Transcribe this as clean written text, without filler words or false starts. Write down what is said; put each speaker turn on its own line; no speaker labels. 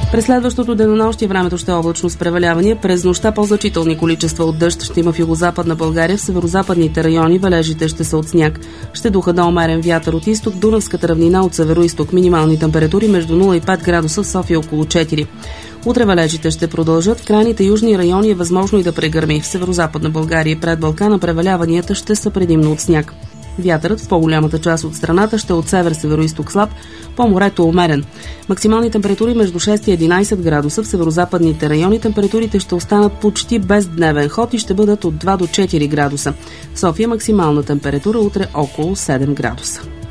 През следващото денонощие времето ще е облачно с превалявания. През нощта по-значителни количества от дъжд ще има в югозападна България. В северозападните райони валежите ще са от сняг. Ще духа до умерен вятър от изток, Дунавската равнина от североизток. Минимални температури между 0 и 5 градуса, в София около 4. Утре валежите ще продължат. В крайните южни райони е възможно и да прегърми. В северозападна България и пред Балкана преваляванията ще са предимно от сняг. Вятърът в по-голямата част от страната ще е от север-североизток слаб, по морето умерен. Максимални температури между 6 и 11 градуса. В северозападните райони температурите ще останат почти без дневен ход и ще бъдат от 2 до 4 градуса. В София максимална температура утре около 7 градуса.